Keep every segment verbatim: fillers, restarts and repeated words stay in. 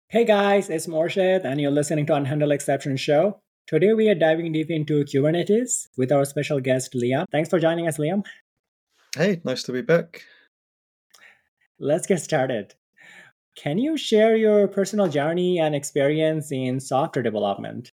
Hey guys, it's Morshed, and you're listening to Unhandled Exception Show. Today we are diving deep into Kubernetes with our special guest Liam. Thanks for joining us, Liam. Hey, nice to be back. Let's get started. Can you share your personal journey and experience in software development?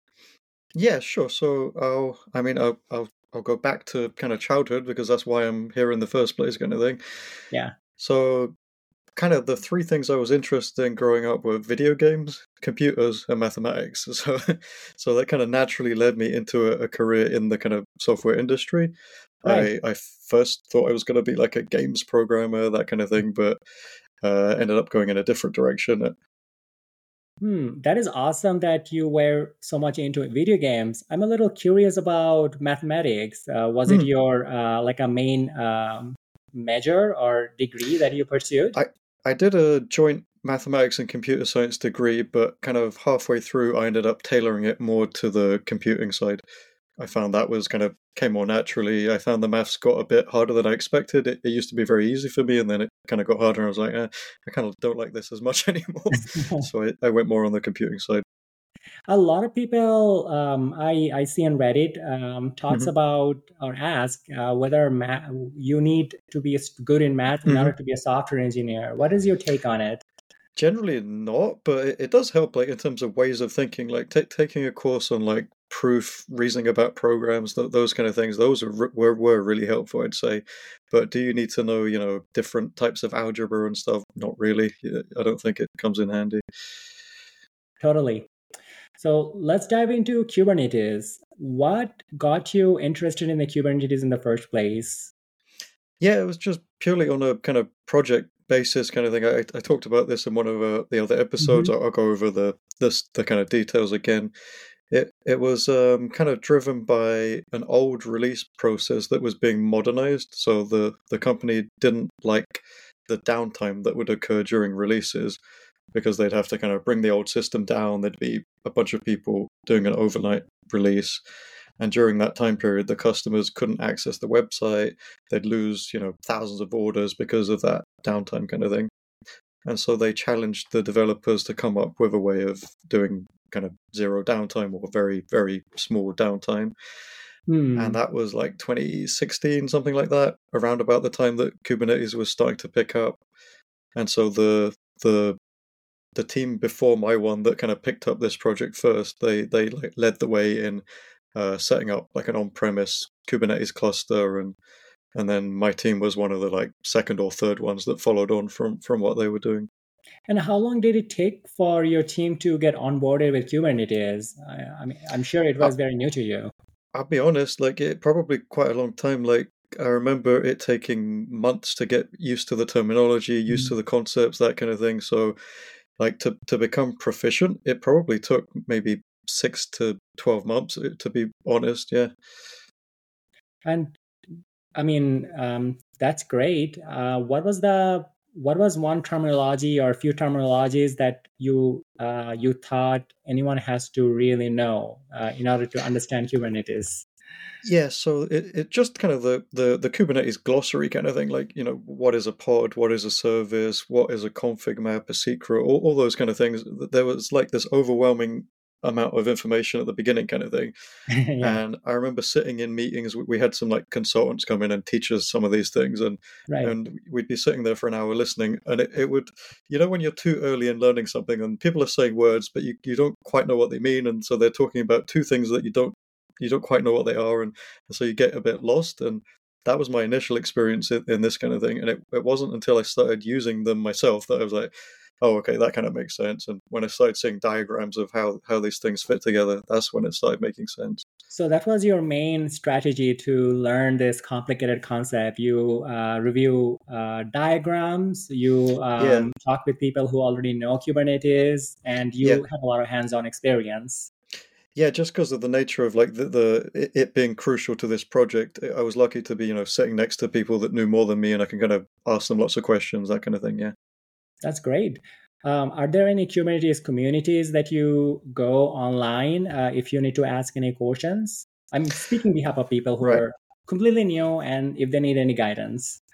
Yeah, sure. So I'll, I mean, I'll, I'll, I'll go back to kind of childhood because that's why I'm here in the first place, kind of thing. Yeah, So, kind of the three things I was interested in growing up were video games, computers, and mathematics. So, so that kind of naturally led me into a, a career in the kind of software industry. right. I, I first thought I was going to be like a games programmer, that kind of thing, but uh, ended up going in a different direction. Hmm, that is awesome that you were so much into video games. I'm a little curious about mathematics. Uh, was it Hmm. your uh, like a main um, major or degree that you pursued? I I did a joint mathematics and computer science degree, but kind of halfway through, I ended up tailoring it more to the computing side. I found that was kind of came more naturally. I found the maths got a bit harder than I expected. It, it used to be very easy for me, and then it kind of got harder. And I was like, eh, I kind of don't like this as much anymore. So I, I went more on the computing side. A lot of people um, I, I see on Reddit um, talks hmm about or ask uh, whether ma- you need to be s- good in math in order hmm to be a software engineer. What is your take on it? Generally not, but it, it does help, like in terms of ways of thinking. Like ta taking a course on like proof, reasoning about programs, th- those kind of things. Those are, re- were were really helpful, I'd say. But do you need to know, you know, different types of algebra and stuff? Not really. Yeah, I don't think it comes in handy. Totally. So let's dive into Kubernetes. What got you interested in the Kubernetes in the first place? Yeah, it was just purely on a kind of project basis kind of thing. I, I talked about this in one of uh, the other episodes. Mhm. I'll, I'll go over the this the kind of details again. It it was um, kind of driven by an old release process that was being modernized. So the the company didn't like the downtime that would occur during releases because they'd have to kind of bring the old system down. There'd be a bunch of people doing an overnight release, and during that time period, the customers couldn't access the website. They'd lose, you know, thousands of orders because of that downtime kind of thing. And so they challenged the developers to come up with a way of doing kind of zero downtime or very, very small downtime. And Hmm. that was like twenty sixteen, something like that, around about the time that Kubernetes was starting to pick up. And so the the the team before my one that kind of picked up this project first, they they like led the way in uh, setting up like an on-premise Kubernetes cluster, and and then my team was one of the like second or third ones that followed on from from what they were doing. And how long did it take for your team to get onboarded with Kubernetes? I, I mean, I'm sure it I, was very new to you. I'll be honest, like it probably quite a long time. Like I remember it taking months to get used to the terminology, used to the concepts, that kind of thing. So like to to become proficient, it probably took maybe six to twelve months. eh, To be honest, yeah. And I mean, um, that's great. Uh, what was the what was one terminology or a few terminologies that you uh, you thought anyone has to really know uh, in order to understand Kubernetes? Yeah, so it, it just kind of the, the, the Kubernetes glossary kind of thing, like, you know, what is a pod, what is a service, what is a config map, a secret, all, all those kind of things. There was like this overwhelming amount of information at the beginning kind of thing. Yeah, And I remember sitting in meetings, we we had some like consultants come in and teach us some of these things, and right. and we'd be sitting there for an hour listening, and it, it would, you know, when you're too early in learning something and people are saying words, but you, you don't quite know what they mean, and so they're talking about two things that you don't you don't quite know what they are, and, and so you get a bit lost. And that was my initial experience in, in this kind of thing, and it, it wasn't until I started using them myself that I was like, oh, okay, that kind of makes sense. And when I started seeing diagrams of how how these things fit together, that's when it started making sense. So that was your main strategy to learn this complicated concept. You uh, review uh, diagrams, you Yeah, um, talk with people who already know Kubernetes, and yeah, you have a lot of hands-on experience. yeah. Just because of the nature of like the, the it it being crucial to this project, I was lucky to be, you know, sitting next to people that knew more than me, and I can kind of ask them lots of questions, that kind of thing. Yeah. That's great. Um, are there any Kubernetes communities that you go online uh, if you need to ask any questions? I'm speaking on behalf of people who Right. are completely new and if they need any guidance.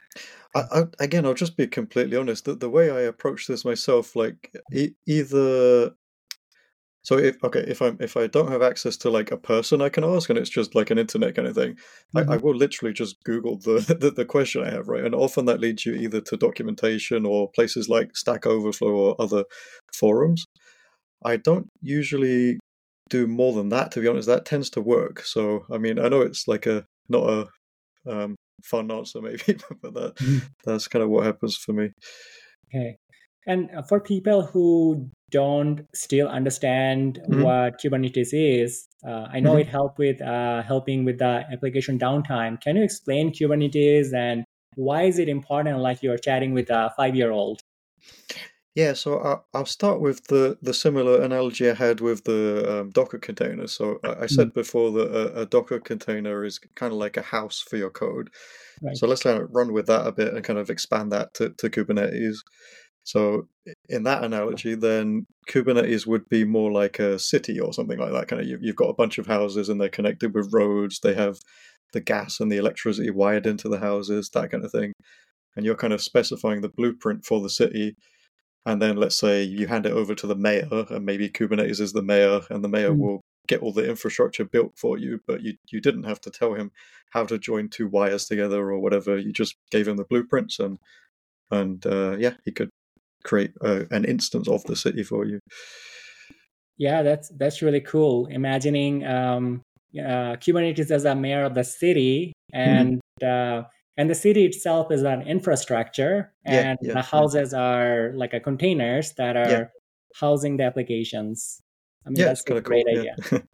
I, I, again, I'll just be completely honest. The, the way I approach this myself, like e- either so if okay, if I'm if I don't have access to like a person I can ask, and it's just like an internet kind of thing, I, I Mhm. will literally just Google the, the the question I have, right? And often that leads you either to documentation or places like Stack Overflow or other forums. I don't usually do more than that, to be honest. That tends to work. So I mean, I know it's like a not a um, fun answer maybe, but that Mhm. that's kind of what happens for me. Okay. And uh, for people who don't still understand Hmm. what Kubernetes is, uh, I know Hmm. it helped with uh, helping with the application downtime. Can you explain Kubernetes and why is it important? Like you're chatting with a five-year-old. Yeah, so I'll, I'll start with the, the similar analogy I had with the um, Docker container. So I, I Mm, said before that a, a Docker container is kind of like a house for your code. right. So let's kind of run with that a bit and kind of expand that to, to Kubernetes. So in that analogy, then Kubernetes would be more like a city or something like that. Kind of, you, you've got a bunch of houses and they're connected with roads. They have the gas and the electricity wired into the houses, that kind of thing. And you're kind of specifying the blueprint for the city. And then let's say you hand it over to the mayor, and maybe Kubernetes is the mayor, and the mayor Mm, will get all the infrastructure built for you, but you, you didn't have to tell him how to join two wires together or whatever. You just gave him the blueprints, and and uh, yeah, he could create uh, an instance of the city for you. yeah, that's that's really cool. Imagining um, uh, Kubernetes as a mayor of the city, Hmm. and uh, and the city itself is an infrastructure, Yeah, and yeah, the yeah, houses are like a containers that yeah, are housing the applications. I mean, yeah. that's It's a kind of great cool. Yeah. idea.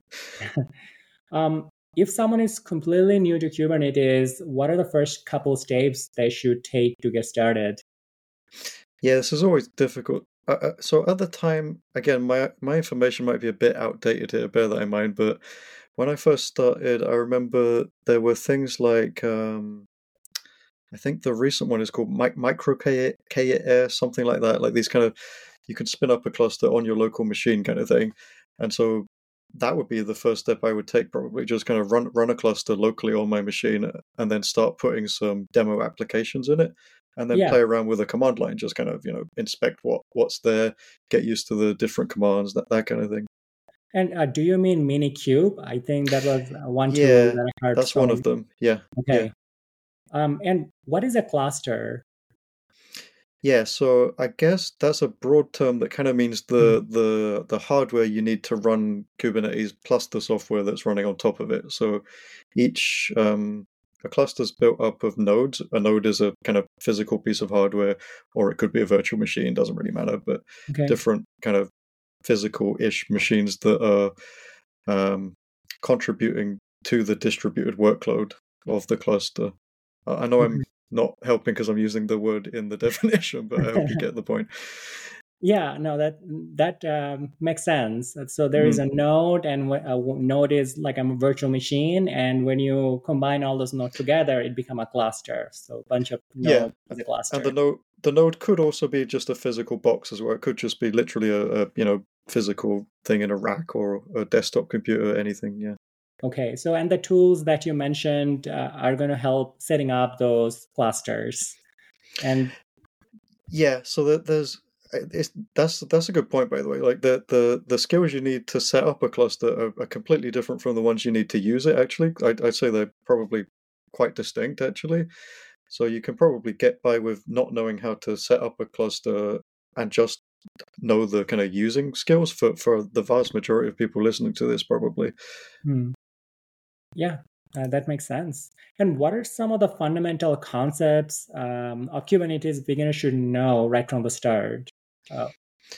Um, if someone is completely new to Kubernetes, what are the first couple steps they should take to get started? Yeah, this is always difficult. Uh, uh, so at the time, again, my my information might be a bit outdated here, bear that in mind. But when I first started, I remember there were things like um, I think the recent one is called Mi- Micro K Air, something like that. Like these kind of, you can spin up a cluster on your local machine, kind of thing. And so that would be the first step I would take, probably just kind of run run a cluster locally on my machine, uh, and then start putting some demo applications in it, and then Yeah. play around with a command line, just kind of you know inspect what what's there, get used to the different commands, that that kind of thing. And uh, do you mean Minikube? I think that was uh, one tool Yeah, that I heard that's one from. of them. Yeah, yeah. Okay. Um, and what is a cluster? Yeah, so I guess that's a broad term that kind of means Mm, the the the hardware you need to run Kubernetes plus the software that's running on top of it. So each um, a cluster's built up of nodes. A node is a kind of physical piece of hardware, or it could be a virtual machine, doesn't really matter, but okay. different kind of physical-ish machines that are um, contributing to the distributed workload of the cluster. I I know I'm not helping because I'm using the word in the definition, but I hope you get the point. Yeah, no, that that um, makes sense. So there is Mm. a node, and wh- a w- node is like a virtual machine, and when you combine all those nodes together, it become a cluster. So a bunch of Yeah, nodes is a and the cluster. node the node could also be just a physical box as well. It could just be literally a, a you know physical thing in a rack or a desktop computer, anything. Yeah. Okay, so and the tools that you mentioned uh, are going to help setting up those clusters. And Yeah, so that there's uh, it's that's that's a good point, by the way. Like the the the skills you need to set up a cluster are, are completely different from the ones you need to use it. Actually, I'd, I'd say they're probably quite distinct. Actually, so you can probably get by with not knowing how to set up a cluster and just know the kind of using skills for for the vast majority of people listening to this, probably. hmm, yeah, uh, that makes sense. And what are some of the fundamental concepts um, a Kubernetes beginner should know right from the start? Uh,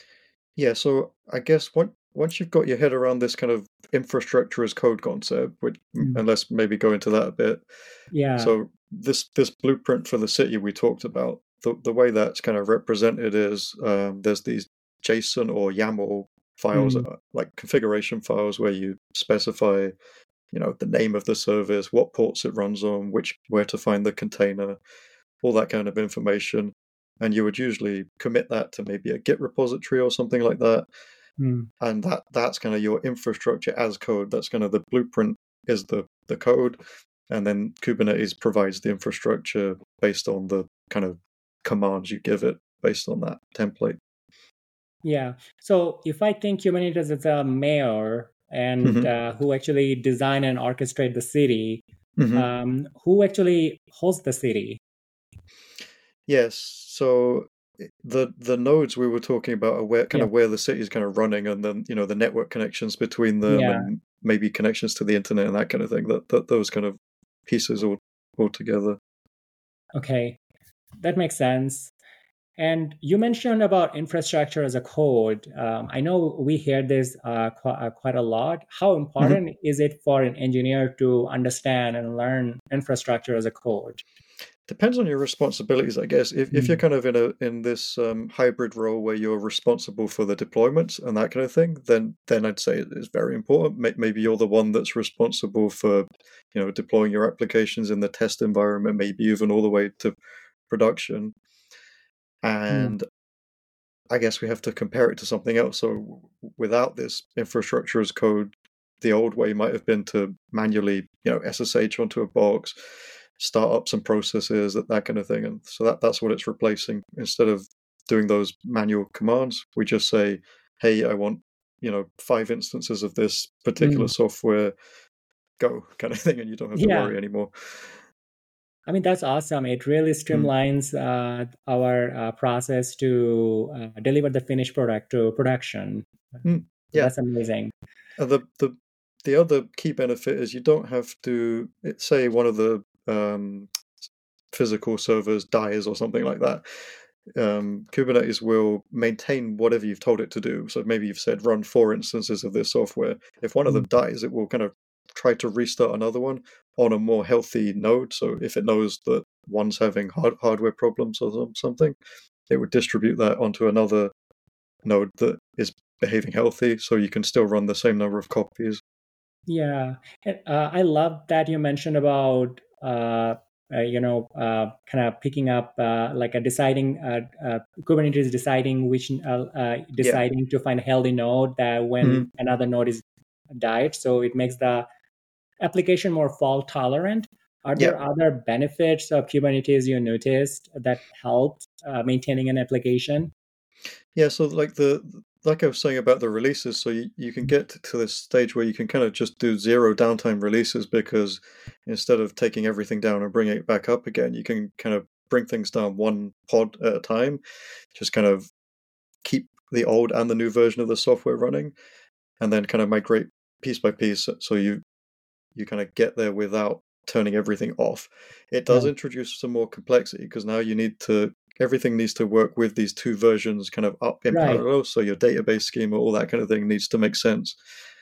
Yeah, so I guess once once you've got your head around this kind of infrastructure as code concept, which mm, and let's maybe go into that a bit. yeah. So this this blueprint for the city we talked about, the the way that's kind of represented is um, there's these JSON or YAML files, Mm, uh, like configuration files, where you specify, you know, the name of the service, what ports it runs on, which where to find the container, all that kind of information. And you would usually commit that to maybe a Git repository or something like that. mm, And that that's kind of your infrastructure as code. That's kind of the blueprint is the the code, and then Kubernetes provides the infrastructure based on the kind of commands you give it based on that template. Yeah. So if I think Kubernetes is a mayor and Mm-hmm. uh, who actually design and orchestrate the city, Mm-hmm. um, who actually hosts the city? Yes. So the the nodes we were talking about are where kind Yeah. of where the city is kind of running, and then you know the network connections between them, Yeah. and maybe connections to the internet and that kind of thing. That, that those kind of pieces all all together. Okay. That makes sense. And you mentioned about infrastructure as a code. Um, I know we hear this uh, qu- uh, quite a lot. How Mm-hmm. important is it for an engineer to understand and learn infrastructure as a code? Depends on your responsibilities, I guess. If if you're Mm. kind of in a in this um, hybrid role where you're responsible for the deployments and that kind of thing, then then I'd say it is very important. May- Maybe you're the one that's responsible for, you know, deploying your applications in the test environment, maybe even all the way to production. Mm. And I guess we have to compare it to something else. So without this infrastructure as code, the old way might have been to manually, you know, S S H onto a box, start up some processes, that that kind of thing. And so that that's what it's replacing. Instead of doing those manual commands, we just say, "Hey, I want, you know, five instances of this particular Mm. software. Go," kind of thing, and you don't have to Yeah. worry anymore. I mean, that's awesome. It really Mm. streamlines uh, our uh, process to uh, deliver the finished product to production. Mm. Yeah. That's amazing. Uh, the the the other key benefit is you don't have to say one of the um, physical servers dies or something like that. Um, Kubernetes will maintain whatever you've told it to do. So maybe you've said run four instances of this software. If one of them Mm. dies, it will kind of try to restart another one on a more healthy node. So if it knows that one's having hard- hardware problems or something, it would distribute that onto another node that is behaving healthy, so you can still run the same number of copies. Yeah, and, uh, I love that you mentioned about uh, uh, you know uh, kind of picking up uh, like a deciding uh, uh, Kubernetes deciding which uh, uh, Yeah. deciding to find a healthy node that Mm-hmm. when another node is died, so it makes the application more fault tolerant. Are Yeah. there other benefits of Kubernetes you noticed that helped uh, maintaining an application? Yeah, so like the like I was saying about the releases, so you, you can get to this stage where you can kind of just do zero downtime releases, because instead of taking everything down and bringing it back up again, you can kind of bring things down one pod at a time, just kind of keep the old and the new version of the software running, and then kind of migrate piece by piece, so you you kind of get there without turning everything off. It does Right, introduce some more complexity, because now you need to everything needs to work with these two versions kind of up in right, parallel. So your database schema, all that kind of thing needs to make sense.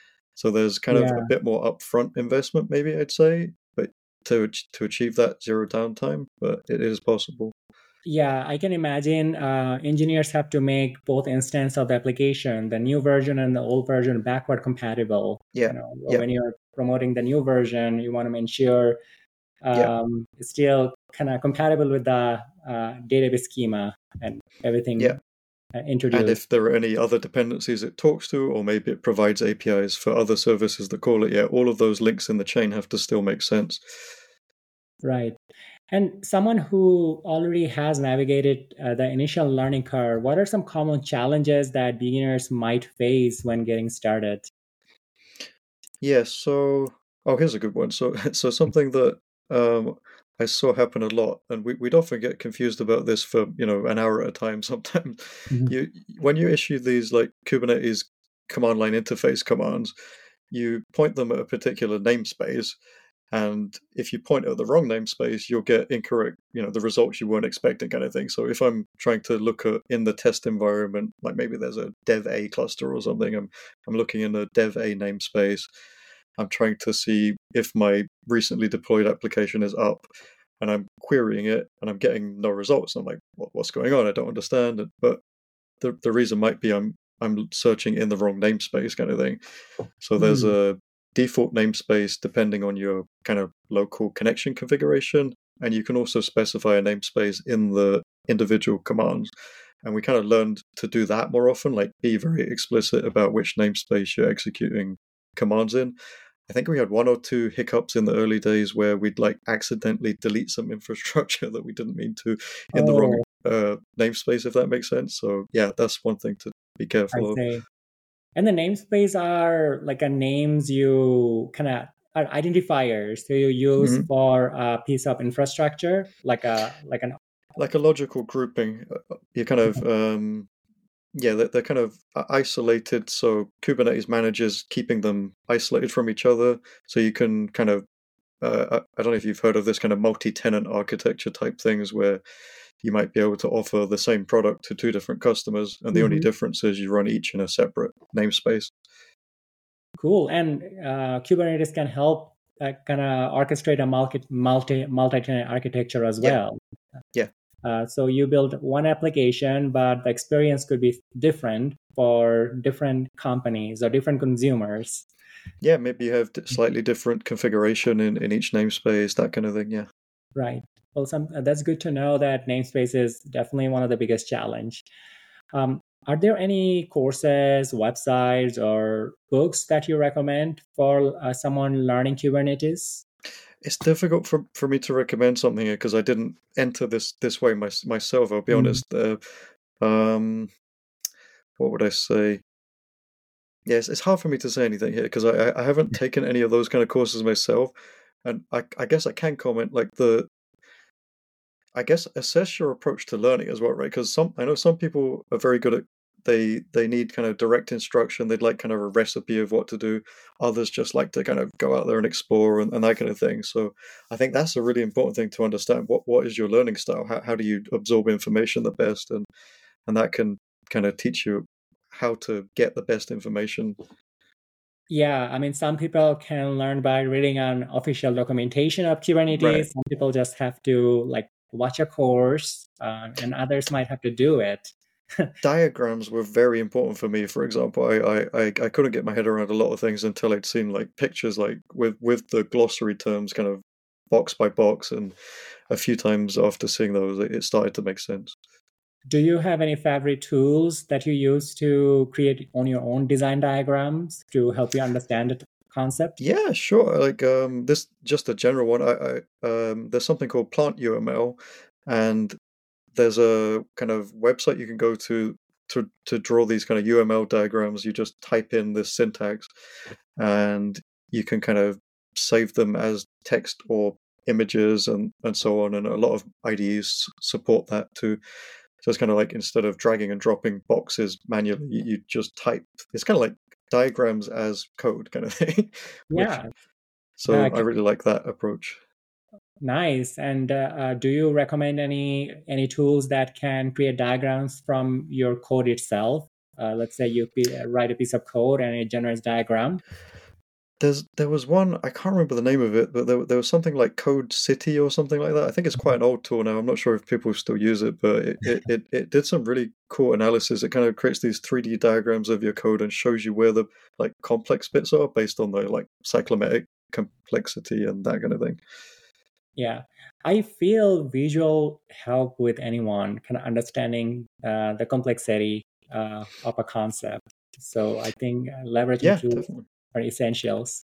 So there's kind of a yeah. bit more upfront investment, maybe I'd say, but to to achieve that zero downtime, but it is possible. Yeah, I can imagine uh, engineers have to make both instance of the application, the new version and the old version, backward compatible. You Yeah, know, yeah, when you're promoting the new version, you want to ensure yeah, um, it's still kind of compatible with the uh, database schema and yeah. everything uh, And introduced. if there are any other dependencies it talks to, or maybe it provides A P Is for other services that call it, yeah, all of those links in the chain have to still make sense. Right. And someone who already has navigated uh, the initial learning curve, what are some common challenges that beginners might face when getting started? Yes, so oh, here's a good one. So so something that um I saw happen a lot, and we, we'd often get confused about this for, you know, an hour at a time sometimes. Mhm. You when you issue these like Kubernetes command line interface commands, you point them at a particular namespace, and if you point at the wrong namespace, you'll get incorrect, you know, the results you weren't expecting, kind of thing. So if I'm trying to look at in the test environment, like maybe there's a dev A cluster or something, I'm I'm looking in the dev A namespace. I'm trying to see if my recently deployed application is up, and I'm querying it and I'm getting no results. I'm like, what, what's going on? I don't understand. But the the reason might be I'm I'm searching in the wrong namespace, kind of thing. So there's Hmm. a default namespace depending on your kind of local connection configuration, and you can also specify a namespace in the individual commands. And we kind of learned to do that more often, like be very explicit about which namespace you're executing commands in. I think we had one or two hiccups in the early days where we'd like accidentally delete some infrastructure that we didn't mean to in the wrong Oh, uh, namespace, if that makes sense. So yeah, that's one thing to be I careful of. see. And the namespace are like a names you kind of are identifiers that you use hmm for a piece of infrastructure, like a like an Like a logical grouping, uh, you kind of um, yeah, they're, they're kind of isolated. So Kubernetes manages keeping them isolated from each other, so you can kind of uh, I don't know if you've heard of this kind of multi-tenant architecture type things where you might be able to offer the same product to two different customers, and the only Mhm. difference is you run each in a separate namespace. Cool. And uh, Kubernetes can help uh, kind of orchestrate a multi multi multi-tenant architecture as Yeah, well. yeah, Uh, so you build one application, but the experience could be different for different companies or different consumers. yeah. Maybe you have slightly different configuration in, in each namespace, that kind of thing. Yeah. Right. Well, some, uh, that's good to know that namespace is definitely one of the biggest challenge. Um, are there any courses, websites, or books that you recommend for uh, someone learning Kubernetes? It's difficult for, for me to recommend something here because I didn't enter this this way my, myself. I'll be Mm. honest. Uh, um, what would I say? Yes, it's hard for me to say anything here because I, I haven't taken any of those kind of courses myself, and I, I guess I can comment like the I guess assess your approach to learning as well, right? Because some I know some people are very good at they they need kind of direct instruction. They'd like kind of a recipe of what to do. Others just like to kind of go out there and explore and, and that kind of thing. So I think that's a really important thing to understand. What what is your learning style? How how do you absorb information the best? And and that can kind of teach you how to get the best information. Yeah, I mean, some people can learn by reading an official documentation of Right. Kubernetes. Some people just have to like watch a course, uh, and others might have to do it. Diagrams were very important for me. For example, I, I, I, I couldn't get my head around a lot of things until I'd seen like pictures, like with with the glossary terms, kind of box by box, and a few times after seeing those, it started to make sense. Do you have any favorite tools that you use to create on your own design diagrams to help you understand the concept? Yeah, sure. Like um, this, just a general one. I, I um, there's something called Plant U M L, and there's a kind of website you can go to to to draw these kind of U M L diagrams. You just type in this syntax, and you can kind of save them as text or images and and so on. And a lot of I D Es support that too. So it's kind of like instead of dragging and dropping boxes manually, you, you just type. It's kind of like diagrams as code kind of thing, which Yeah, uh, so I really like that approach. nice. And uh, uh, do you recommend any any tools that can create diagrams from your code itself? Uh, let's say you p- uh, write a piece of code and it generates diagram. There's there was one I can't remember the name of it, but there there was something like Code City or something like that. I think it's quite an old tool now. I'm not sure if people still use it, but it, it, it, it did some really cool analysis. It kind of creates these three D diagrams of your code and shows you where the like complex bits are based on the like cyclomatic complexity and that kind of thing. Yeah, I feel visual help with anyone kind of understanding uh, the complexity uh, of a concept. So I think uh, leveraging Yeah, tools definitely. are essentials.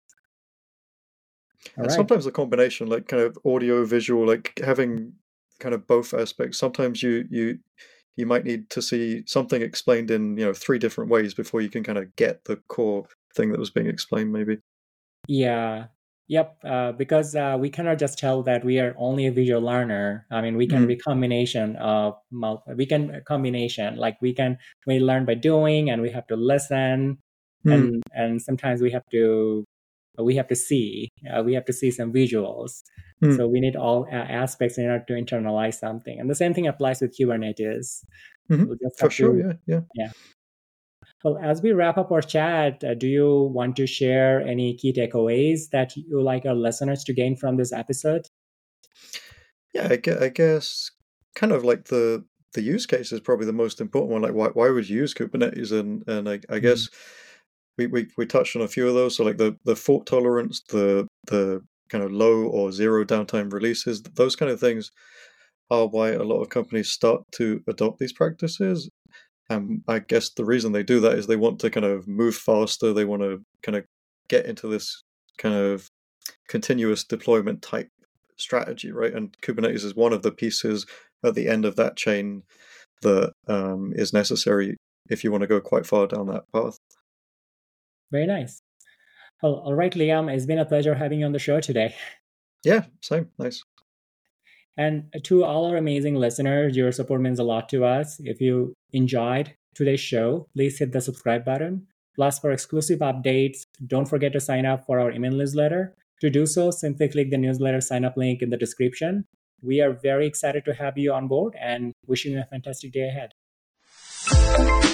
All And right. sometimes the combination, like kind of audio, visual, like having kind of both aspects. Sometimes you you you might need to see something explained in you know three different ways before you can kind of get the core thing that was being explained. Maybe. Yeah. Yep. Uh, because uh, we cannot just tell that we are only a visual learner. I mean, we can Mm, be combination of mul- we can combination like we can we learn by doing and we have to listen mm, and and sometimes we have to we have to see uh, we have to see some visuals. mm, So we need all uh, aspects in order to internalize something. And the same thing applies with Kubernetes. hmm. We'll just For have sure. to Yeah. Yeah. yeah. Well, as we wrap up our chat, uh, do you want to share any key takeaways that you like our listeners to gain from this episode? Yeah. I guess, I guess kind of like the the use case is probably the most important one. Like, why why would you use Kubernetes? And and I, I Mhm. guess we, we we touched on a few of those. So like the the fault tolerance, the the kind of low or zero downtime releases, those kind of things are why a lot of companies start to adopt these practices. And I guess the reason they do that is they want to kind of move faster. They want to kind of get into this kind of continuous deployment type strategy, right? And Kubernetes is one of the pieces at the end of that chain that um, is necessary if you want to go quite far down that path. Very nice. Well, all right, Liam, it's been a pleasure having you on the show today. Yeah, same. Nice. And to all our amazing listeners, your support means a lot to us. If you enjoyed today's show, please hit the subscribe button. Plus, for exclusive updates, don't forget to sign up for our email newsletter. To do so, simply click the newsletter sign up link in the description. We are very excited to have you on board and wishing you a fantastic day ahead.